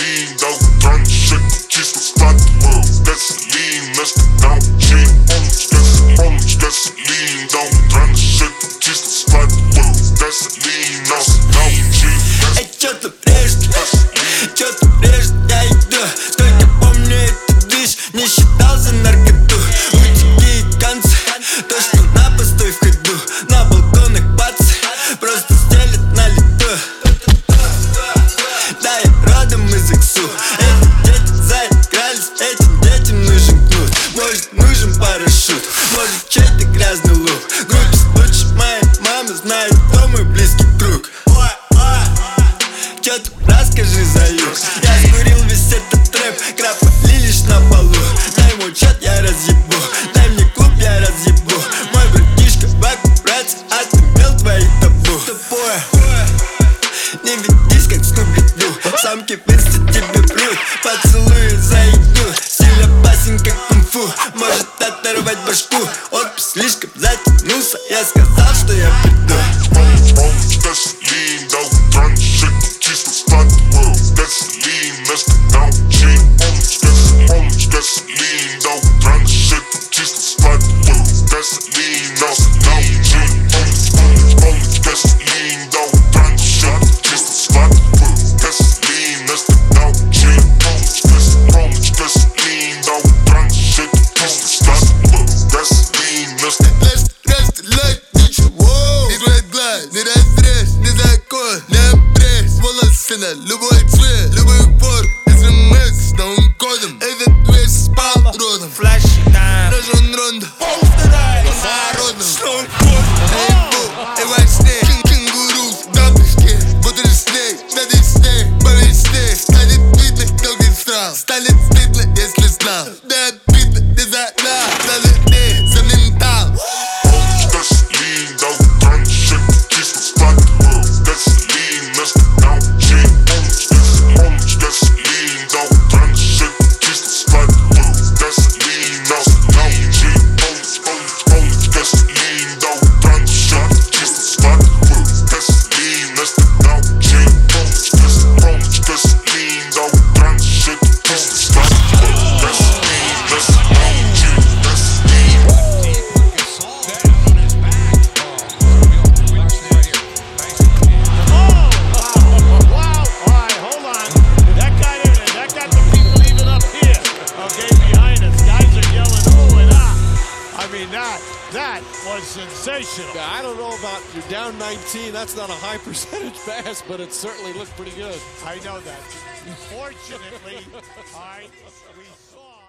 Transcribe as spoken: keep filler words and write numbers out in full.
lean, да утра шик, чисто стартовал. Gasoline, вместо даунчейн, полночь, полночь, gasoline, да утра шик, чисто стартовал. Gasoline, нас даунчейн. Эй, чё ты прежде? Чё ты прежде? Я иду, сколько я помню этот движ, не считал за наркоту. Утеки и концы, то, что на постой в ходу. На балконах бацы, просто стелят на лету. Да, я родом из иксу. Эти дети заигрались, этим детям нужен кнут. Может, нужен парашют, может, чей-то грязный лук. Группе случай моей мамы знает, кто мой близкий друг. Чё ты расскажи за юг? Я скурил весь этот трэп, крапали лишь на полу. Дай ему чат, я разъебу, дай мне клуб, я разъебу. Мой братишка, баку, братец, отымел твои табу. Тупое, не ведись, как Скуби-Ду. Самки в инсте тебе врут, поцелуй зайду. Стиль опасен, как кунг-фу, может оторвать башку. Отпуск слишком затянулся, я сказал, что я приду. Gasoline, да утра шик, чисто стартовал. Gasoline, вместо даунчейн, полночь, полночь, gasoline, да утра шик, чисто стартовал. Gasoline, нас даунчейн, полночь, полночь, полночь, gasoline, да утра шик, чисто стартовал. Gasoline, вместо даунчейн, полночь, полночь, gasoline, да утра шик, чисто стартовал. Gasoline, вместо любой цвет, любой форм, если микс с новым кодом. Этот весь спал родом. Флэш тайм, Рожон рондо, полстерай, народом. снова Рейнбоу, и во сне, кенгуру, дабочки, водорослей, на Дисней, повестей. Станет видно, кто где страл, станет стыдно, если знал. Да обидно, без окна, за людей, за ментал. Gasoline, да утра шик, чисто стартовал. Gasoline, вместо даунчейн, полночь, полночь, gasoline, да утра шик, чисто стартовал. Gasoline, нас даунчейн, полночь, полночь, полночь, gasoline, да утра шик, чисто стартовал. Gasoline, вместо даунчейн, полночь, полночь, gasoline, да утра шик, чисто стартовал. Gasoline, вместо даунчейн, gasoline. That, that was sensational. Yeah, I don't know about you're down nineteen. That's not a high percentage pass, but it certainly looked pretty good. I know that. Fortunately, all right, we saw.